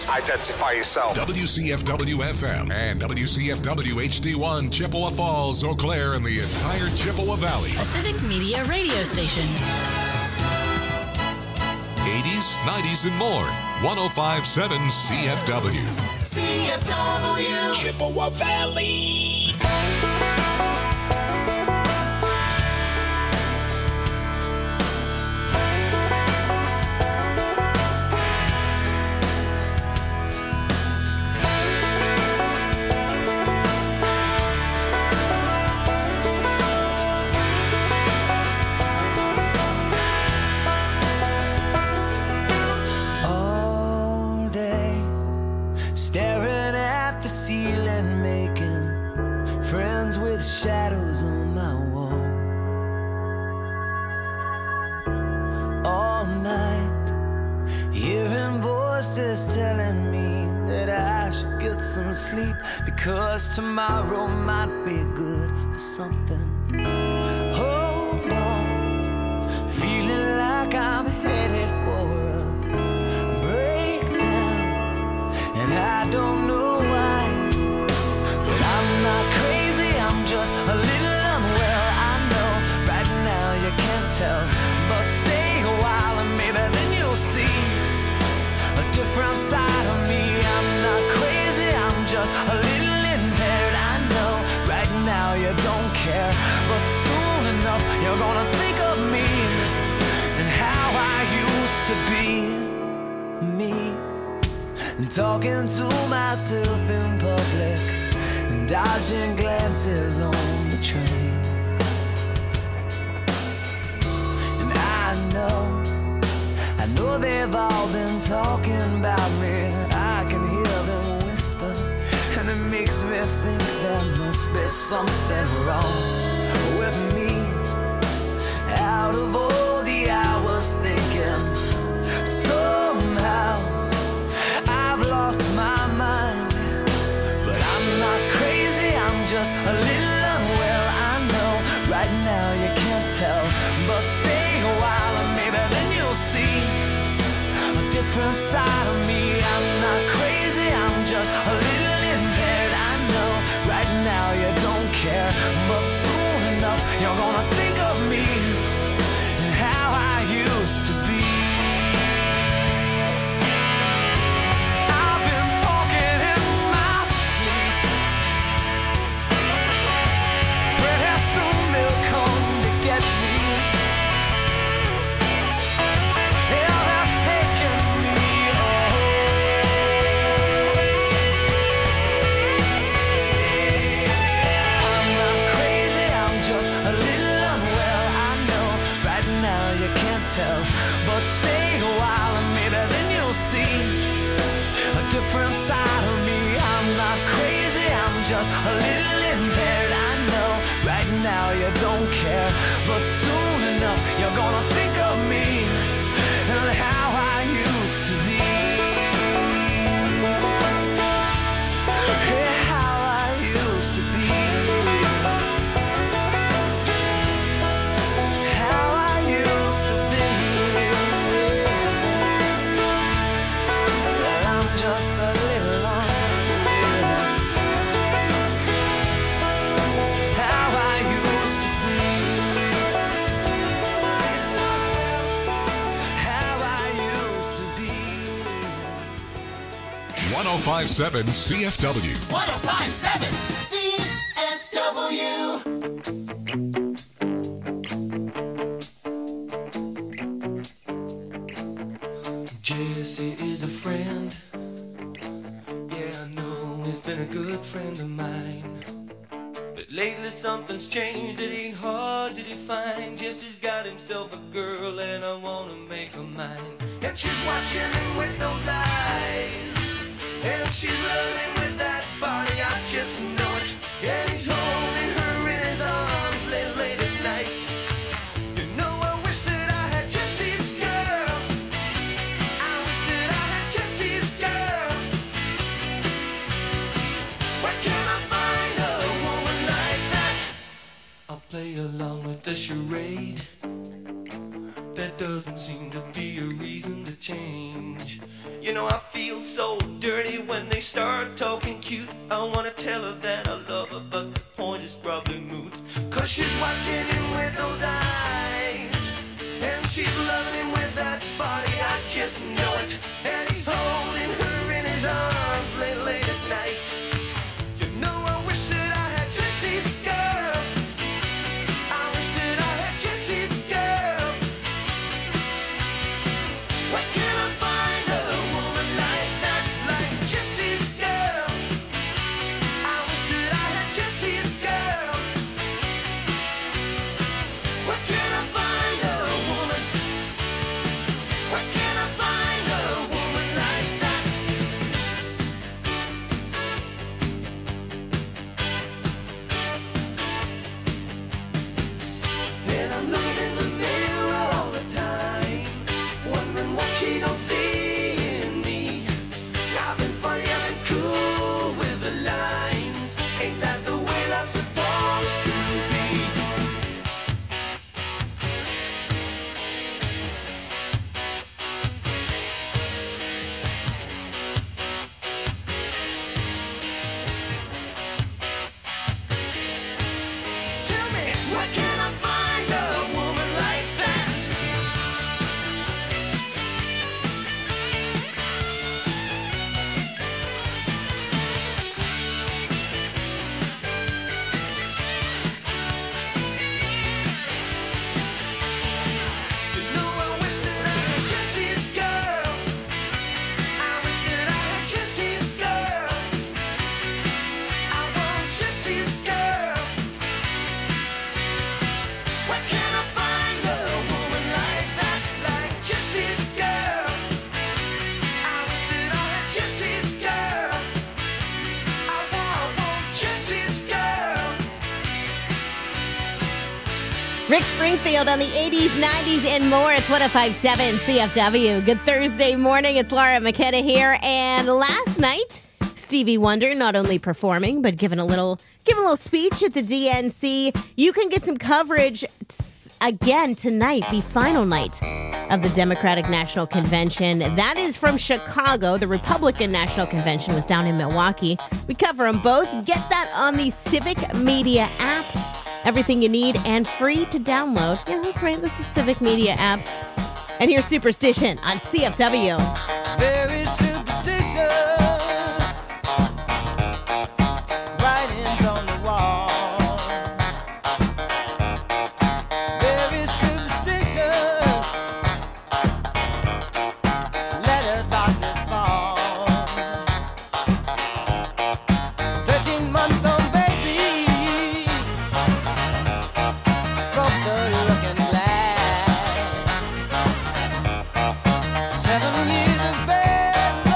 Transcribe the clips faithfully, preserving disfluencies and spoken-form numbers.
Identify yourself. W C F W F M and W C F W H D one, Chippewa Falls, Eau Claire, and the entire Chippewa Valley. A Civic Media radio station. eighties, nineties, and more. one oh five point seven C F W. C F W. Chippewa Valley. Shadows on my wall all night, hearing voices telling me that I should get some sleep, because tomorrow might be good for something. Hold on, feeling like I'm headed for a breakdown, and I don't know why, but I'm not crazy, I'm just a little unwell. I know right now you can't tell, but stay a while and maybe then you'll see a different side of me. I'm not crazy, I'm just a little impaired. I know right now you don't care, but soon enough you're gonna think of me and how I used to be me, and talking to myself in public, dodging glances on the train. And I know, I know they've all been talking about me. I can hear them whisper, and it makes me think there must be something wrong with me. Out of all the hours thinking, somehow I've lost my mind. But I'm not crazy, I'm just a little unwell. I know right now you can't tell, but stay a while and maybe then you'll see a different side of me. I'm not crazy, I'm just a little impaired. I know right now you don't care, but soon enough you're gonna think of me and how I used to be. But stay a while and maybe then you'll see a different side of me. I'm not crazy, I'm just a little impaired. I know right now you don't care, but soon enough you're gonna think of me and how I used to be. Yeah, how I used to be. one oh five point seven C F W. one oh five point seven C F W. Jesse is a friend. Yeah, I know he's been a good friend of mine. But lately something's changed, it ain't hard to define. Jesse's got himself a girl and I wanna make her mine. And she's watching him with those eyes, and she's loving with that body, I just know it. And he's holding her in his arms late, late at night. You know I wish that I had Jesse's girl. I wish that I had Jesse's girl. Where can I find a woman like that? I'll play along with the charade. There doesn't seem to be a reason to change. You know I feel so different she's watching him with those eyes, and she's loving him with that body, I just know it. And he's holding her in his arms late, late at night. You know I wish that I had Jesse's girl. I wish that I had Jesse's girl. Where can I find a woman like that, like Jesse's girl? I wish that I had Jesse's girl. Where can I find a woman? Where can I find a woman like that? And I'm looking in the mirror all the time, wondering what she don't see in me. I've been funny, I've been cool with the lines. Ain't that the way love's supposed to be? Tell me, where can I find a woman like that? You know I wish that I had Jesse's girl. I wish that I had Jesse's girl. I want Jesse's girl. Where can I find a woman like that, like Jesse's girl? I wish that I had Jesse's girl. I want, want Jesse's girl. Rick Springfield on the eighties, nineties, and more. It's one oh five point seven C F W. Good Thursday morning. It's Laura McKenna here. And last night, Stevie Wonder not only performing, but giving a little, giving a little speech at the D N C. You can get some coverage t- again tonight, the final night of the Democratic National Convention. That is from Chicago. The Republican National Convention was down in Milwaukee. We cover them both. Get that on the Civic Media app. Everything you need and free to download. Yeah, that's right. This is Civic Media app. And here's Superstition on C F W. Very superstitious. Writings on the wall. Very superstitious. Letters about to fall. Thirteen month old baby broke the looking glass. Seven years of bed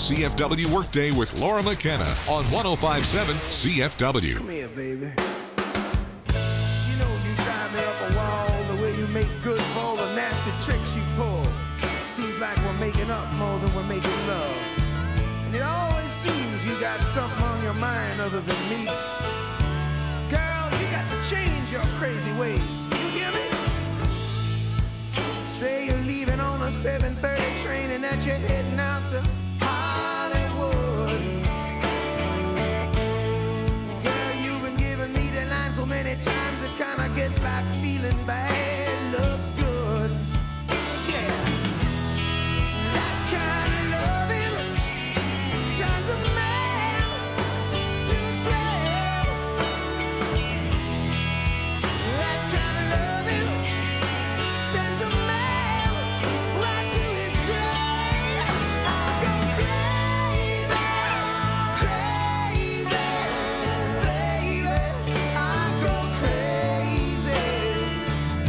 C F W Workday with Laura McKenna on one oh five point seven C F W. Come here, baby. You know you drive me up a wall the way you make good for all the nasty tricks you pull. Seems like we're making up more than we're making love. And it always seems you got something on your mind other than me. Girl, you got to change your crazy ways. You hear me? Say you're leaving on a seven thirty train and that you're heading out to Hollywood. Girl, you've been giving me the line so many times it kinda gets like feeling bad looks good. Yeah. That kind of loving turns a man to slave. That kind of loving sends a man right to his grave. I go crazy, crazy, baby. I go crazy,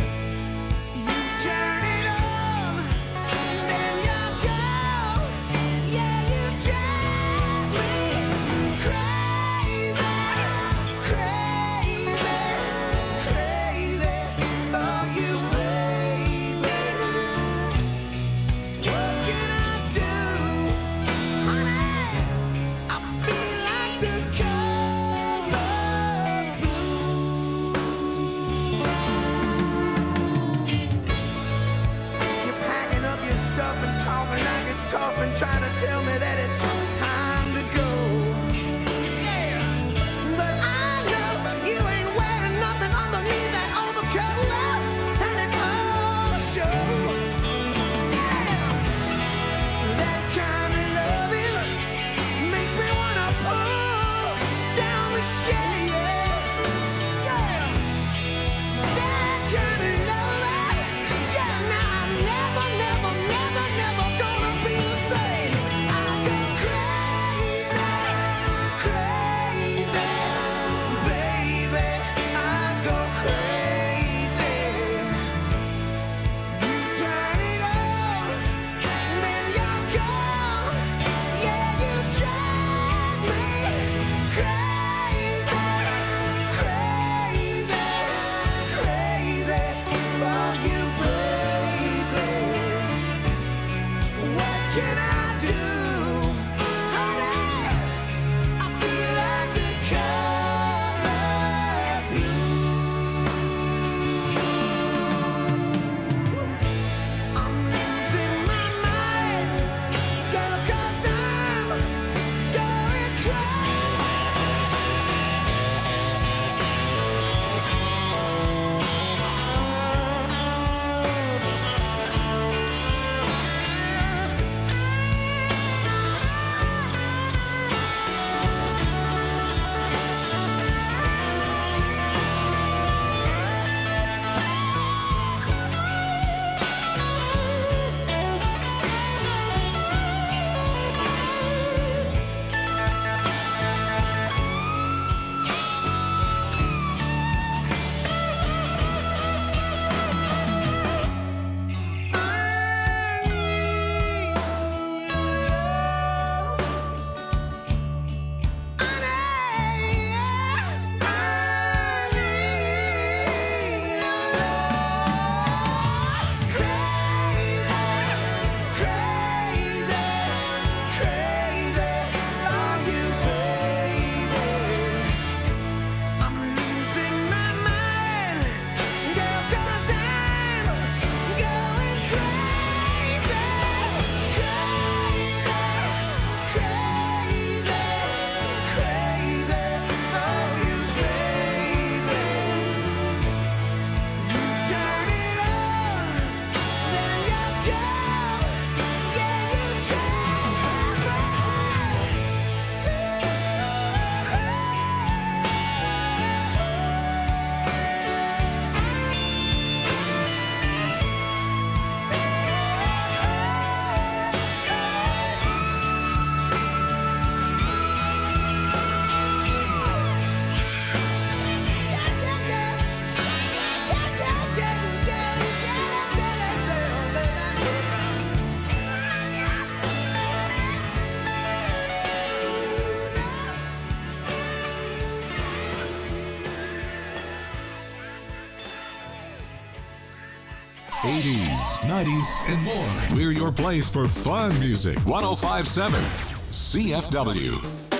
eighties, nineties, and more. We're your place for fun music. one oh five point seven C F W.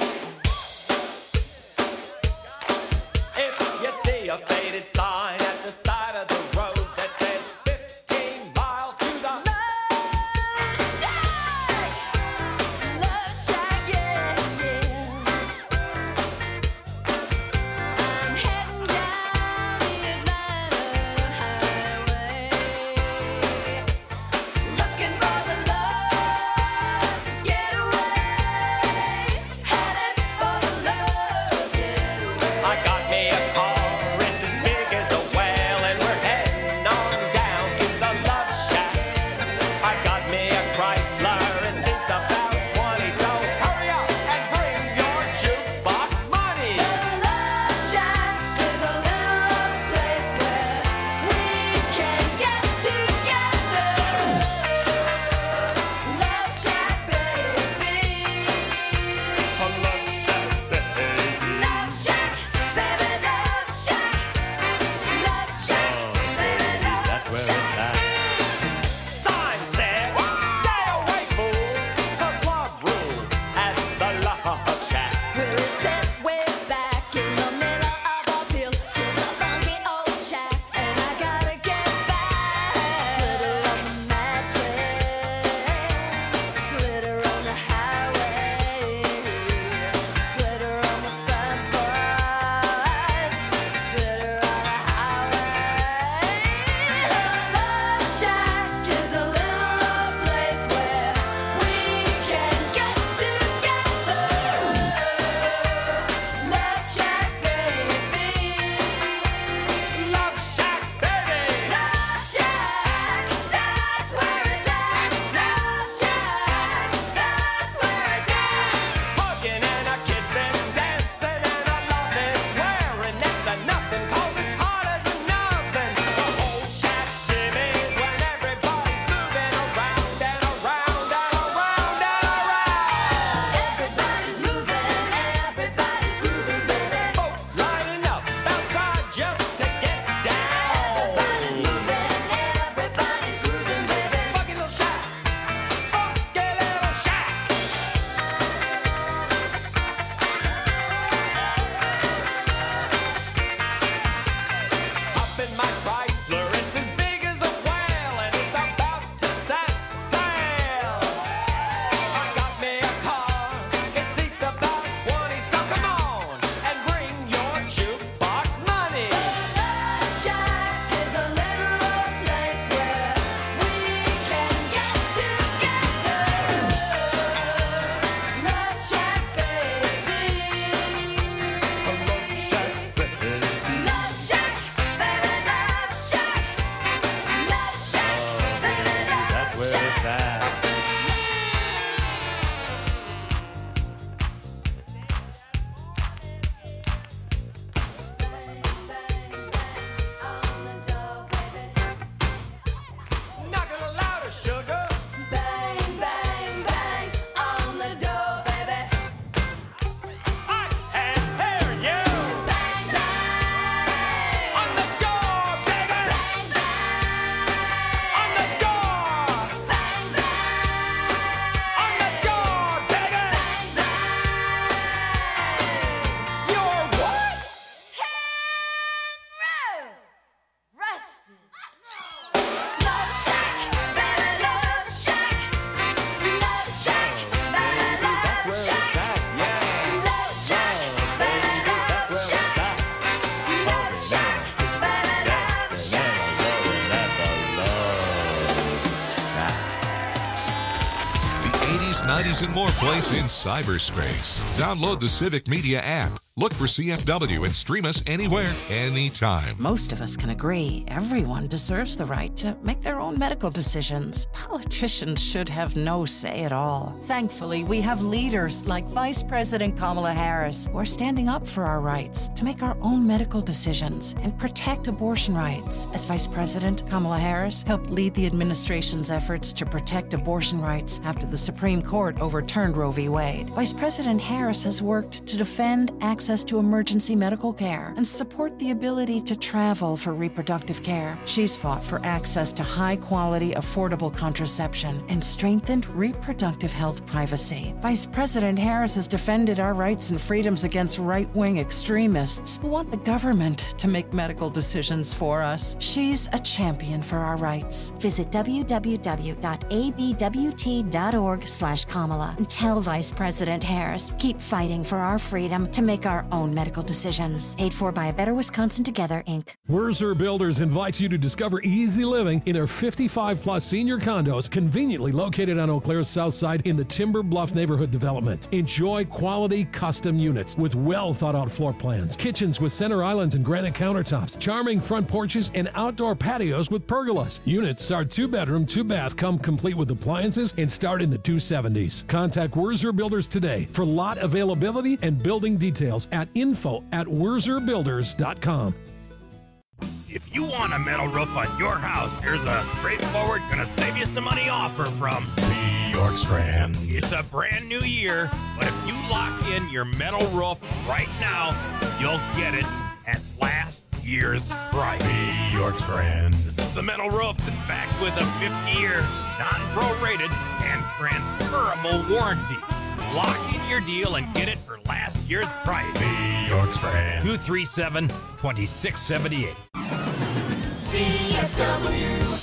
If you see a faded sign at the side of the road that says fifteen miles to the Love Shack, Love Shack, yeah, yeah. I'm heading down the Atlanta highway, looking for the love getaway, headed for the love getaway. I got me a car, it's as big as a whale, and we're heading on down to the Love Shack. I got me a Chrysler, and it's about twenty, so hurry up and bring your jukebox money. The Love Shack is a little place where we can get together. Love Shack, baby. Love Shack, baby, Love Shack. Love Shack, baby, Love Shack. Sign says, stay away, fools, 'cause love rules at the Love Shack. We're set way back in the middle of a field, just a funky old shack, and I gotta get back. Glitter on the mattress, glitter on the highway, glitter on the front porch, glitter on the highway. The Love Shack is a little place where we can get together. Love Shack, baby. Love Shack, baby. Love Shack, that's where it's at. Love Shack, that's where it's at. Hugging and a kissing, dancing and a loving, wearing next to nothing, 'cause it's hard as an oven. The whole shack shimmies when everybody's moving around and around and around and around. Everybody's moving, everybody's grooving, baby. Folks lining up outside just to get down. Everybody's moving, everybody's grooving, baby. Funky little shack, funky little shack. Hop in my Chrysler, it's as big as a whale, and it's about to set sail. I got me a car, it seats about twenty, so come on and bring your jukebox money. Love Shack is a little place where we can get together. Love Shack, baby. Love Shack, baby, Love Shack. Love Shack, baby, Love Shack. Bang, bang, bang on the door, baby. Knock it louder, sugar. Bang, bang, bang on the door, baby. I can hear you. Bang, bang On the door, baby. bang, bang On the door. bang, bang On the door, baby. bang, bang. You're what? Rusted. Love Shack, baby, Love Shack. Love Shack, baby, Love Shack. Love Shack, baby, Love Shack. Love Shack, baby, Love Shack. The eighties, nineties, and more place in cyberspace. Download the Civic Media app. Look for C F W and stream us anywhere, anytime. Most of us can agree everyone deserves the right to make their own medical decisions. Politicians should have no say at all. Thankfully, we have leaders like Vice President Kamala Harris who are standing up for our rights to make our own medical decisions and protect abortion rights. As Vice President, Kamala Harris helped lead the administration's efforts to protect abortion rights after the Supreme Court overturned Roe v. Wade. Vice President Harris has worked to defend access access to emergency medical care and support the ability to travel for reproductive care. She's fought for access to high-quality, affordable contraception and strengthened reproductive health privacy. Vice President Harris has defended our rights and freedoms against right-wing extremists who want the government to make medical decisions for us. She's a champion for our rights. Visit w w w dot a b w t dot org slash Kamala and tell Vice President Harris, keep fighting for our freedom to make our own medical decisions. Paid for by A Better Wisconsin Together, Incorporated. Wurzer Builders invites you to discover easy living in their fifty-five plus senior condos conveniently located on Eau Claire's south side in the Timber Bluff neighborhood development. Enjoy quality custom units with well thought out floor plans, kitchens with center islands and granite countertops, charming front porches, and outdoor patios with pergolas. Units are two bedroom, two bath, come complete with appliances and start in the two seventies. Contact Wurzer Builders today for lot availability and building details at info at wurzer builders dot com. If you want a metal roof on your house, here's a straightforward, gonna save you some money offer from Bjorkstrand. It's a brand new year, but if you lock in your metal roof right now, you'll get it at last year's price. Bjorkstrand. This is the metal roof that's backed with a fifty-year, non-prorated, and transferable warranty. Lock in your deal and get it for last year's price. Bjorkstrand. two three seven, two six seven eight. C F W.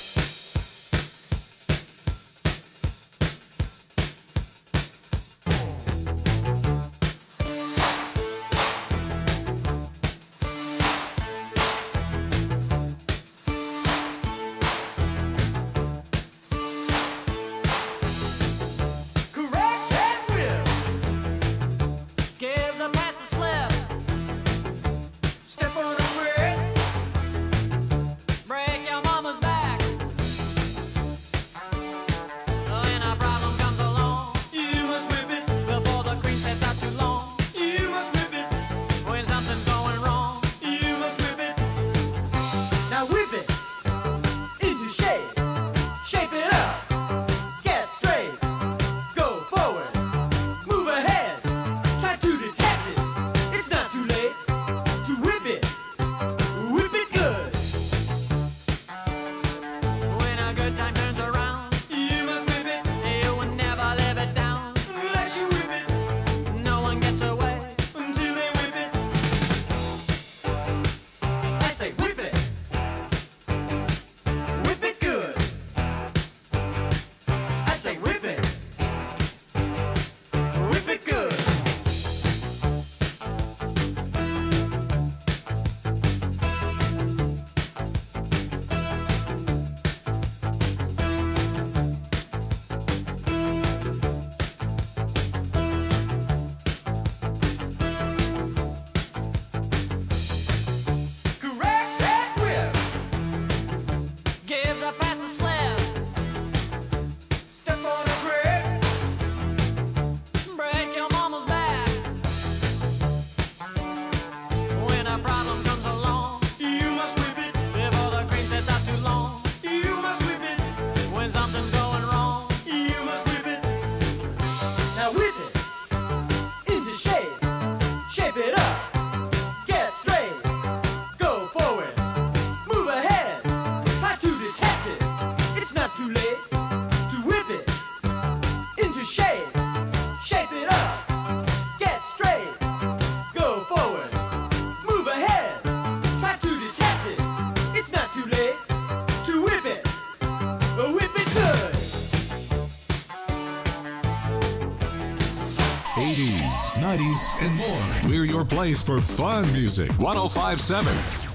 eighties, nineties, and more. We're your place for fun music. one oh five point seven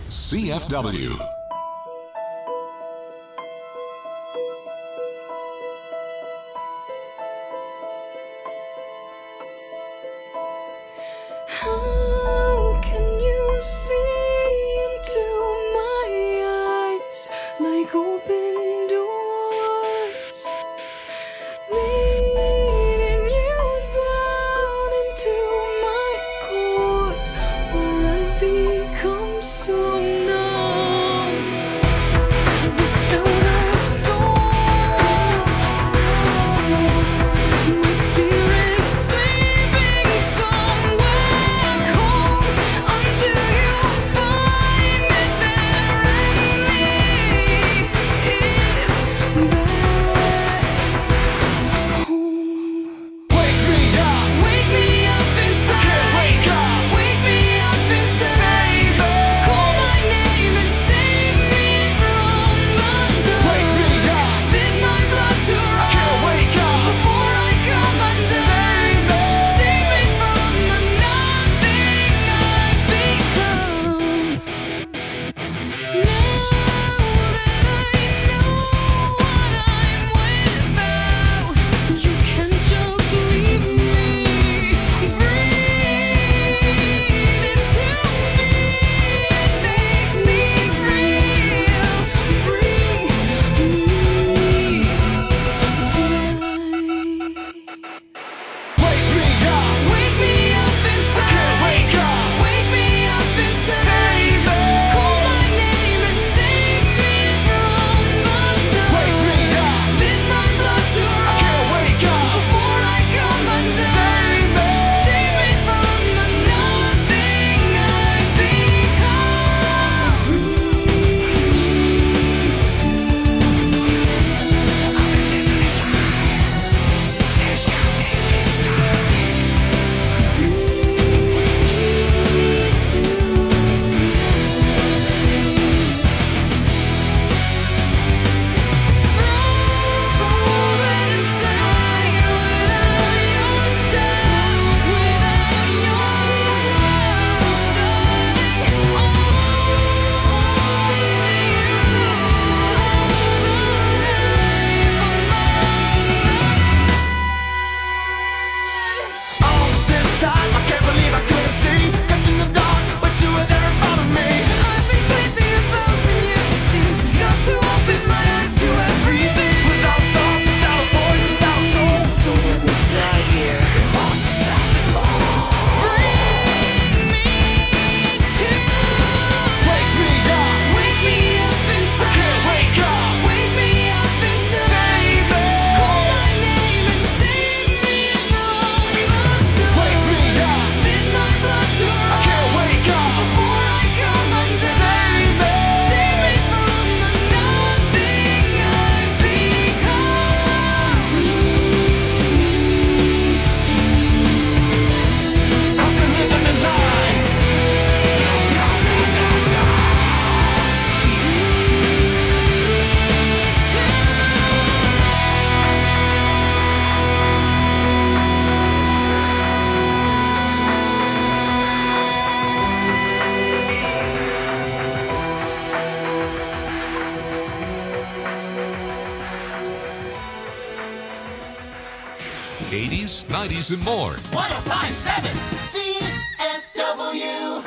C F W. How can you see into my eyes like open doors, leading you down into my core where I become so numb? eighties, nineties, and more. one oh five point seven C F W.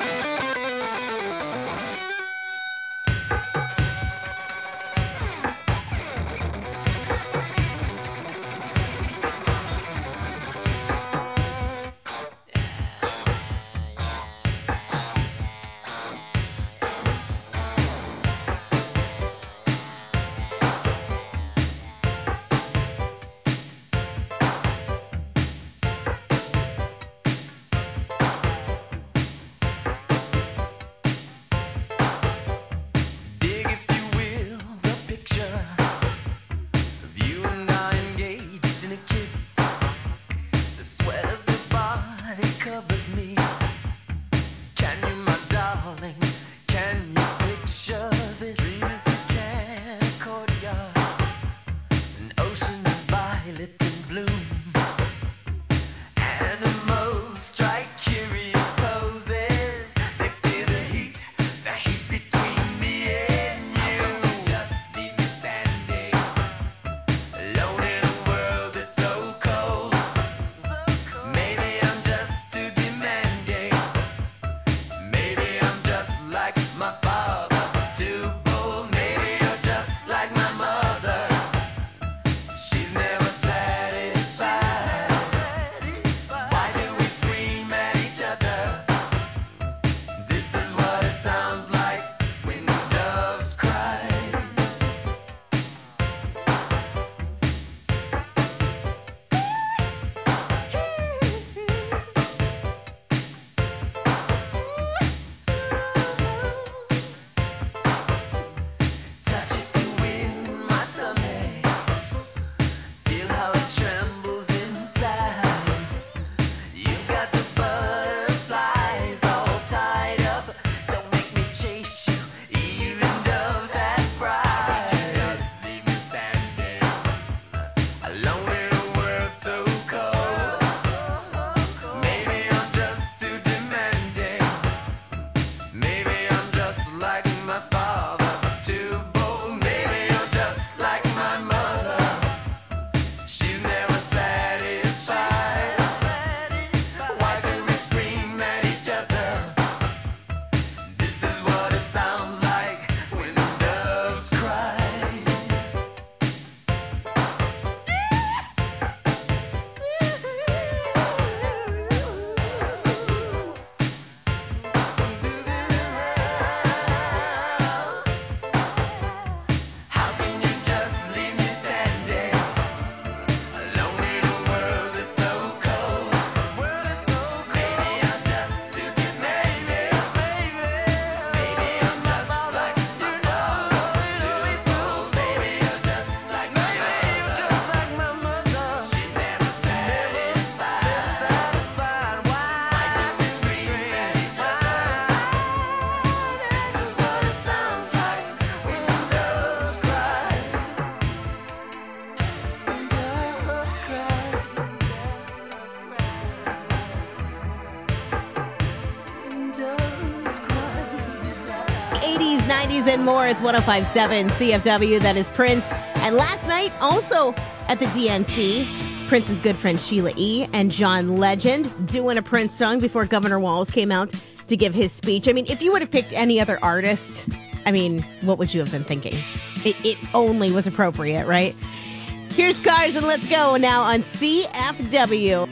eighties, nineties, and more. It's one oh five point seven C F W. That is Prince. And last night, also at the D N C, Prince's good friend Sheila E. and John Legend doing a Prince song before Governor Walz came out to give his speech. I mean, if you would have picked any other artist, I mean, what would you have been thinking? It, it only was appropriate, right? Here's Cars and Let's Go now on C F W.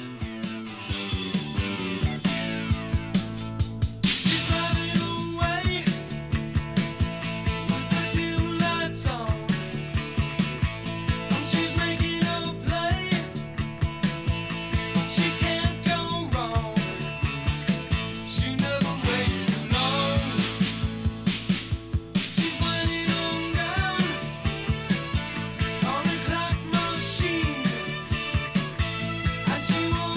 You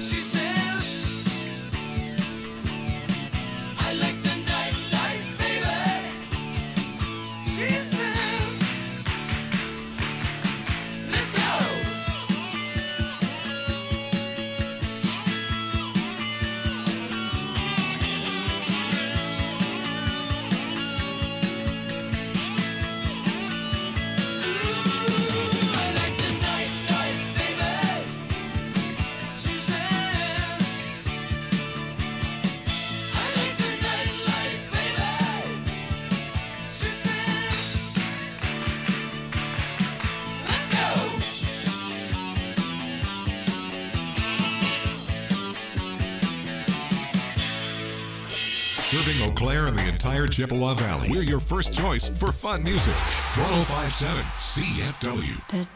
She says, I like the night light, baby. She says, let's go. I like the night light, baby. She said, I like the night light, baby. She said, let's go. Serving Eau Claire and the entire Chippewa Valley. We're your first choice for fun music. one oh five point seven C F W.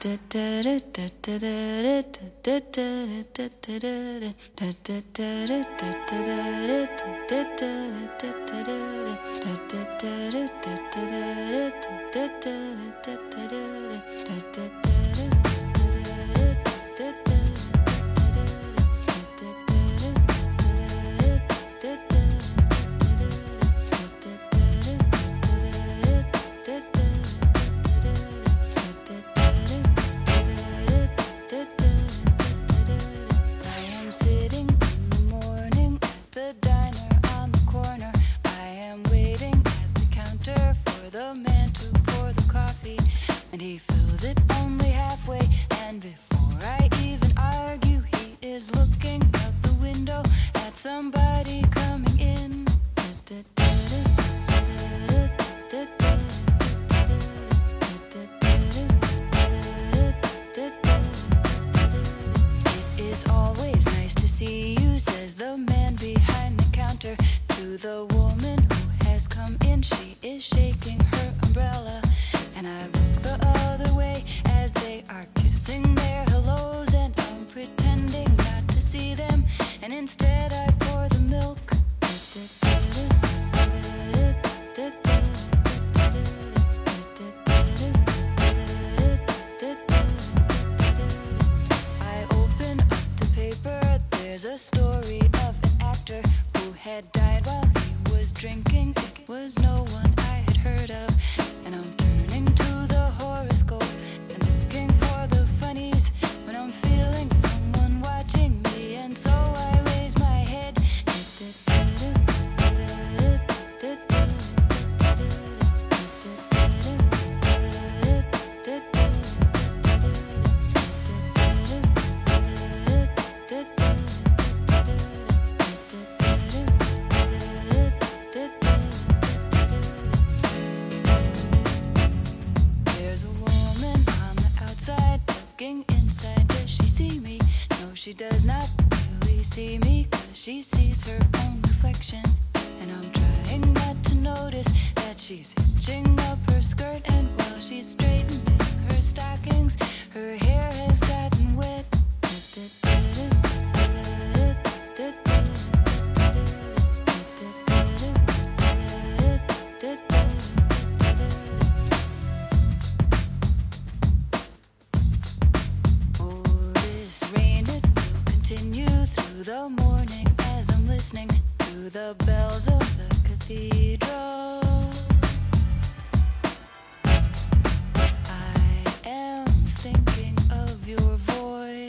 I am sitting in the morning at the diner on the corner. I am waiting at the counter for the man to pour the coffee, and he fills it only halfway. And before I even argue, he is looking out the window at somebody coming in. It is always nice to see you, says the man behind the counter to the woman who has come in. She is shaking her umbrella, and I look the other way as they are kissing their hellos, and I'm pretending not to see them, and instead I pour the milk. I open up the paper, there's a story of an actor who had died while he was drinking. It was no one I had heard of, and I'm turning to the horoscope and looking for the funnies when I'm feeling someone watching me, and so I raise my head. There's a woman on the outside looking inside. Does she see me? No, she does not really see me, 'cause she sees her own reflection. And I'm trying not to notice that she's hitching up her skirt, and while she's straightening her stockings, her hair has gotten wet. Oh, this rain, it will continue through the morning as I'm listening to the bells of the cathedral. I am thinking of your voice.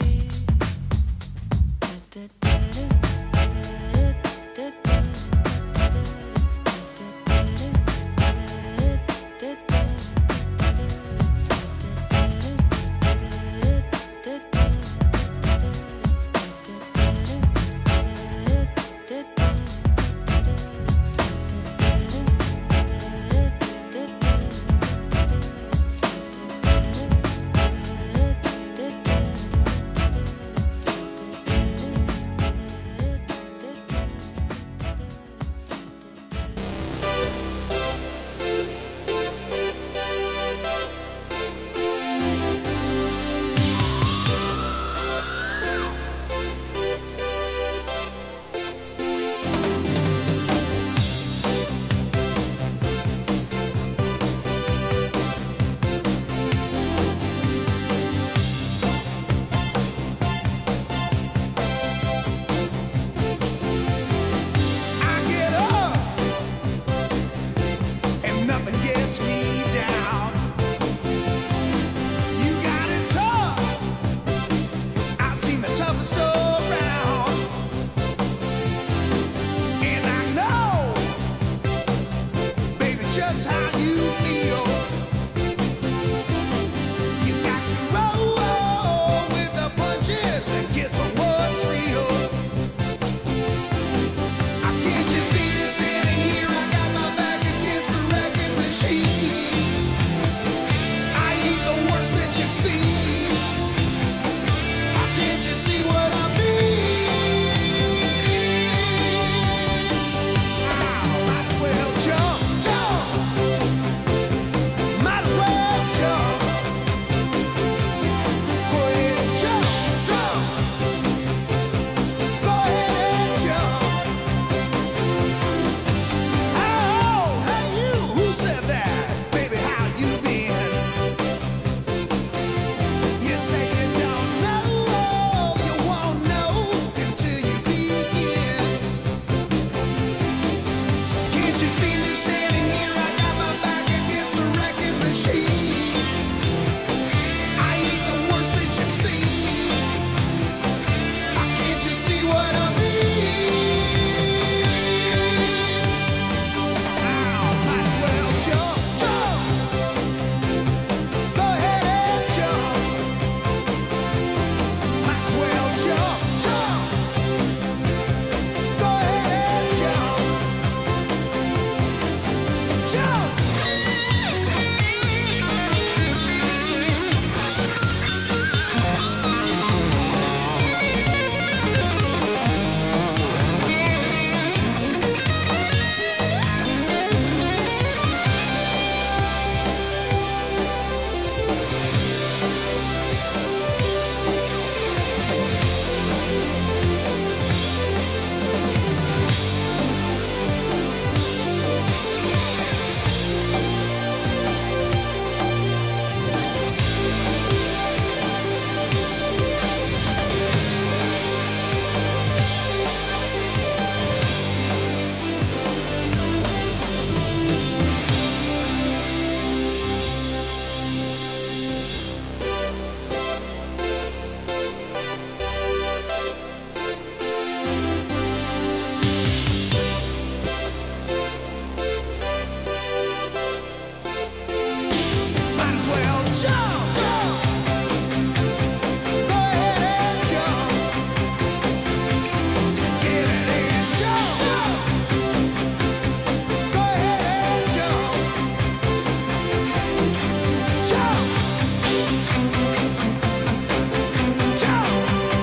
just how you feel. You got to roll with the punches and get to what's real. I can't you see me standing here? I got my back against the wrecking machine. I ain't the worst that you've seen. Can't you see what I mean? Oh, might as well jump, jump. Might as well jump. Go ahead and jump, jump. Go ahead and jump. Oh, hey you, who said that? Baby, how you been? You say you don't know. You see me standing here, I got my back against the wrecking machine. I ain't the worst that you've seen. Can't you see what I mean? Oh, might as well jump, jump. Go ahead and jump. Might as well jump, jump. Go ahead and jump. Jump! Might as well jump, jump. Go ahead and jump. Get it and jump, jump. Go ahead and jump. Jump. Jump.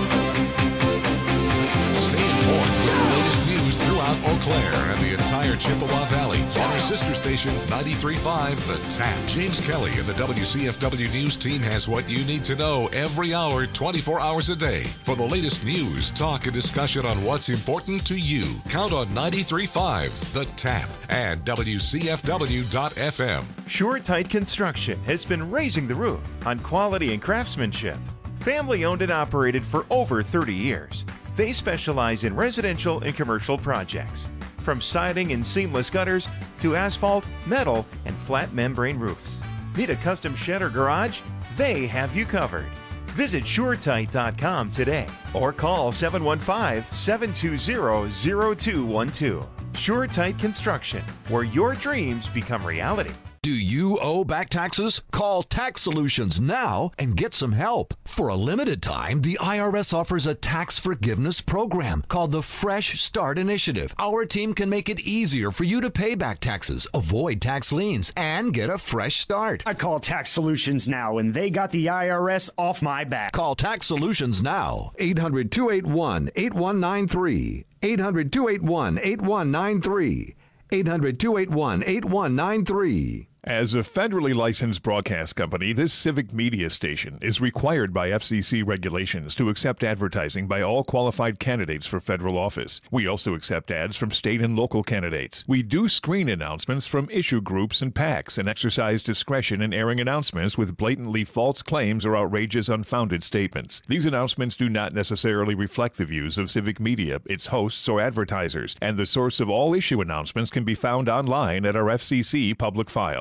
Stay informed with the latest news throughout Eau Claire and the entire Chippewa Valley on our sister station ninety-three point five The Tap. James Kelly and the W C F W News team has what you need to know every hour, twenty-four hours a day. For the latest news, talk, and discussion on what's important to you, count on ninety-three point five The Tap and W C F W dot F M. SureTight Construction has been raising the roof on quality and craftsmanship. Family owned and operated for over thirty years. They specialize in residential and commercial projects, from siding and seamless gutters to asphalt, metal, and flat membrane roofs. Need a custom shed or garage? They have you covered. Visit Sure Tight dot com today or call seven one five, seven two zero, zero two one two. SureTight Construction, where your dreams become reality. Do you owe back taxes? Call Tax Solutions now and get some help. For a limited time, the I R S offers a tax forgiveness program called the Fresh Start Initiative. Our team can make it easier for you to pay back taxes, avoid tax liens, and get a fresh start. I call Tax Solutions now, and they got the I R S off my back. Call Tax Solutions now. eight hundred, two eight one, eight one nine three. eight hundred, two eight one, eight one nine three. eight hundred, two eight one, eight one nine three. As a federally licensed broadcast company, this civic media station is required by F C C regulations to accept advertising by all qualified candidates for federal office. We also accept ads from state and local candidates. We do screen announcements from issue groups and PACs and exercise discretion in airing announcements with blatantly false claims or outrageous, unfounded statements. These announcements do not necessarily reflect the views of civic media, its hosts, or advertisers, and the source of all issue announcements can be found online at our F C C public file.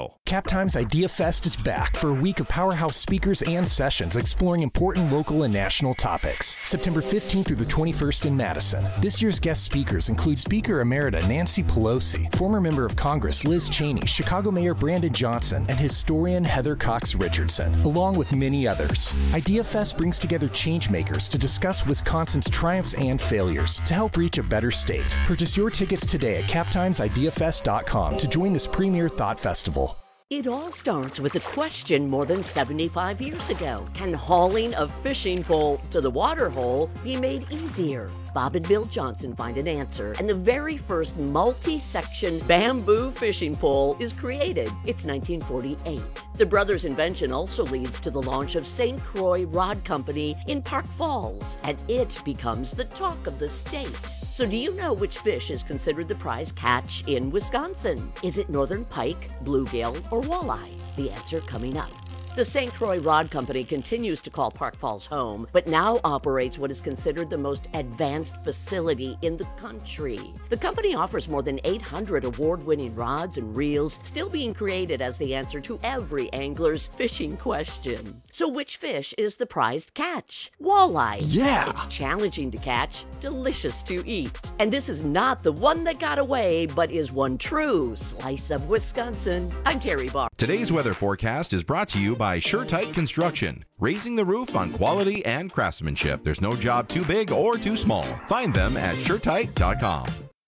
Festival. Captime's Idea Fest is back for a week of powerhouse speakers and sessions exploring important local and national topics. September fifteenth through the twenty-first in Madison. This year's guest speakers include Speaker Emerita Nancy Pelosi, former member of Congress Liz Cheney, Chicago Mayor Brandon Johnson, and historian Heather Cox Richardson, along with many others. Idea Fest brings together changemakers to discuss Wisconsin's triumphs and failures to help reach a better state. Purchase your tickets today at captimes idea fest dot com to join this premier thought festival. It all starts with a question more than seventy-five years ago. Can hauling a fishing pole to the water hole be made easier? Bob and Bill Johnson find an answer, and the very first multi-section bamboo fishing pole is created. It's nineteen forty-eight. The brothers' invention also leads to the launch of Saint Croix Rod Company in Park Falls, and it becomes the talk of the state. So do you know which fish is considered the prize catch in Wisconsin? Is it northern pike, bluegill, or walleye? The answer coming up. The Saint Croix Rod Company continues to call Park Falls home, but now operates what is considered the most advanced facility in the country. The company offers more than eight hundred award-winning rods and reels, still being created as the answer to every angler's fishing question. So which fish is the prized catch? Walleye. Yeah! It's challenging to catch, delicious to eat. And this is not the one that got away, but is one true slice of Wisconsin. I'm Terry Barr. Today's weather forecast is brought to you by SureTight Construction, raising the roof on quality and craftsmanship. There's no job too big or too small. Find them at sure tight dot com.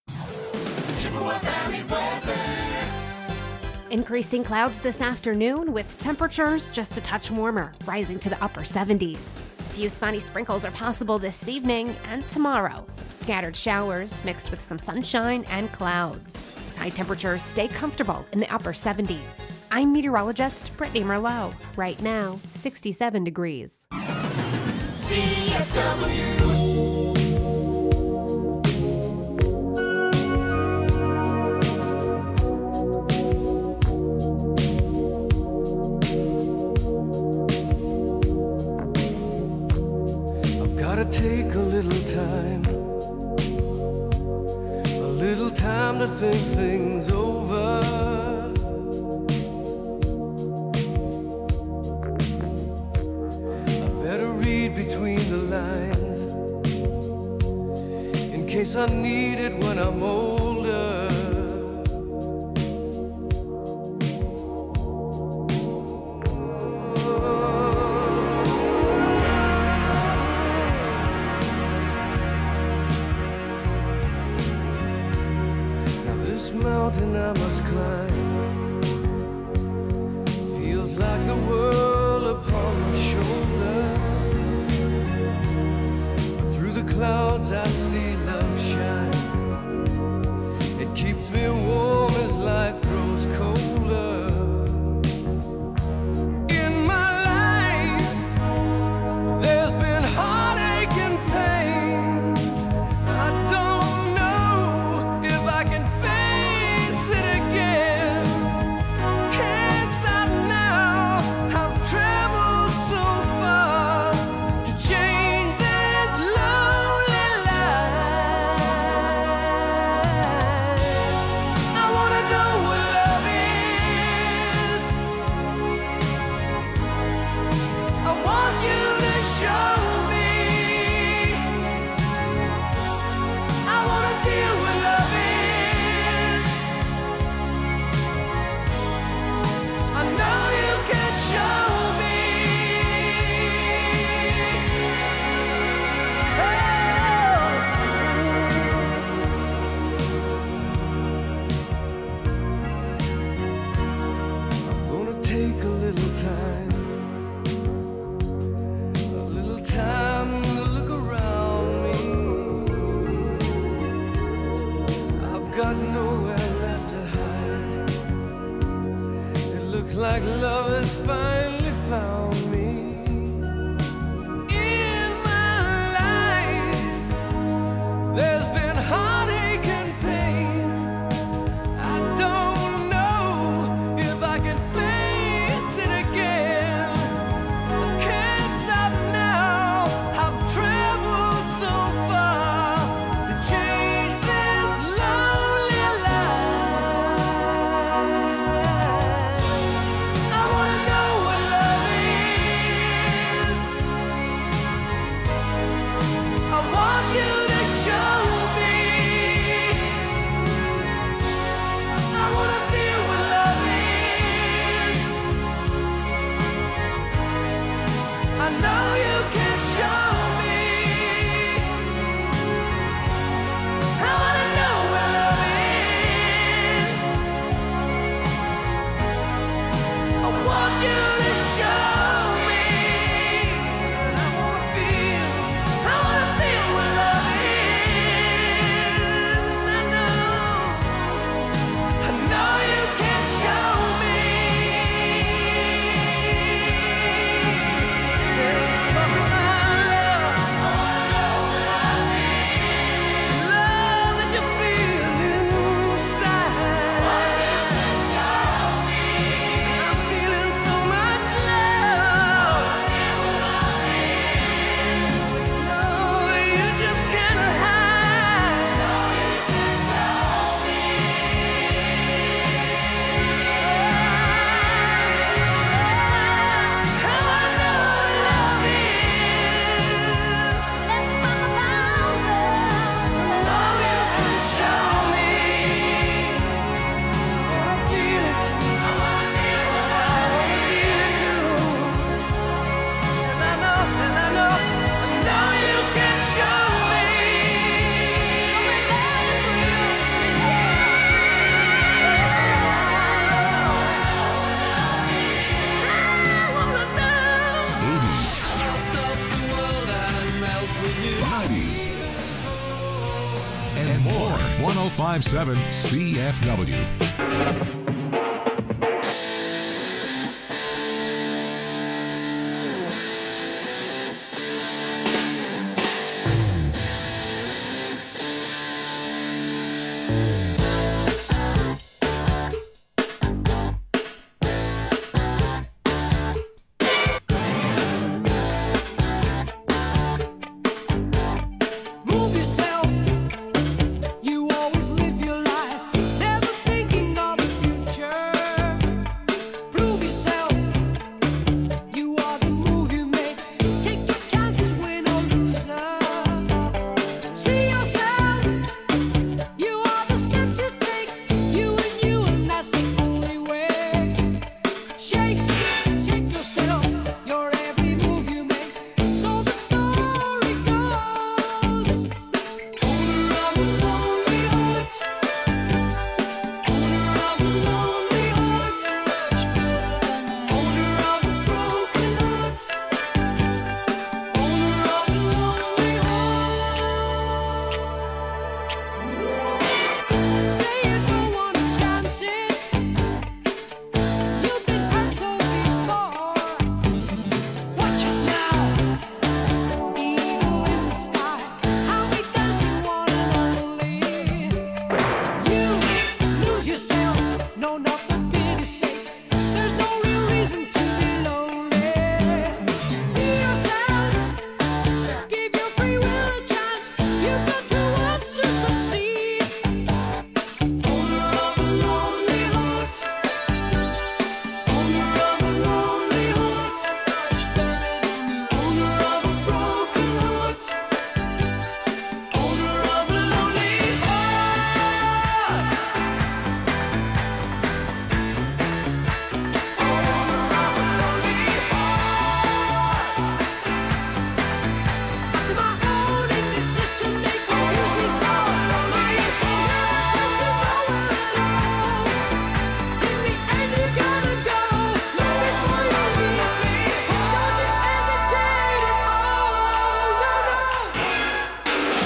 Chippewa Valley weather. Increasing clouds this afternoon with temperatures just a touch warmer, rising to the upper seventies. A few spotty sprinkles are possible this evening and tomorrow. Some scattered showers mixed with some sunshine and clouds. These high temperatures stay comfortable in the upper seventies. I'm meteorologist Brittany Merlot. Right now, sixty-seven degrees. C F W. Gotta take a little time, a little time to think things over. I better read between the lines, in case I need it when I'm older. Mountain I must climb feels like the world upon my shoulder. Through the clouds I see love shine. It keeps me warm as life grows colder. In my life there's been heartache and pain. I don't know if I can like love has finally found me. In my life there's been heartache and pain. I don't know if I can face it again. I can't stop now. I've traveled so far to change this lonely life. and more. one oh five point seven C F W. Move yourself. You always live your life, never thinking of the future. Prove yourself. You are the move you make. Take your chances, win or loser. See yourself. You are the steps you take. You and you, and that's the only way. Shake, shake yourself. Your every move you make. So the story goes. Owner of a lonely heart. Owner of a lonely heart. Owner of a broken heart. Owner of a lonely heart. Say you don't wanna chance it. You've been hurt so before. Watch it now. Eagle in the sky. How we dancing one and only. You lose yourself. No, not for pity's sake. There's no real reason to be lonely. Be yourself. Give your free will a chance. You got to want to succeed. Owner of a lonely heart. Owner of a lonely heart. Owner of a broken heart. Owner of a lonely heart. Owner of a lonely heart. After my own indecision, they confuse me so. I am so lost to nowhere at all. In the end, you gotta go. Not before you leave me. Don't you hesitate at all. No, no.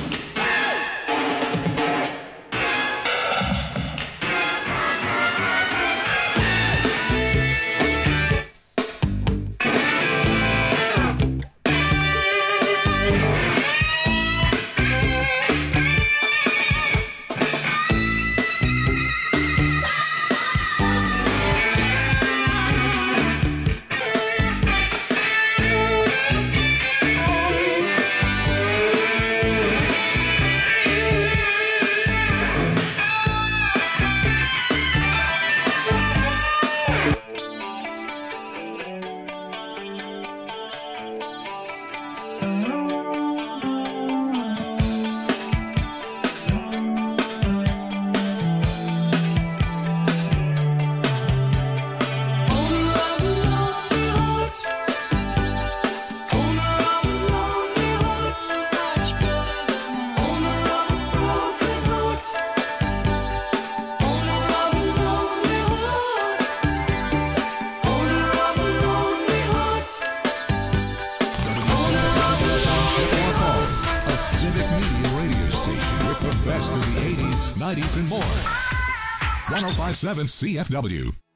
Owner of a lonely heart. Owner of a lonely heart. Owner of a broken heart. Owner of a lonely heart. Owner of a lonely heart. Chippewa Falls, a civic media radio station with the best of the eighties, nineties, and more. one oh five point seven C F W.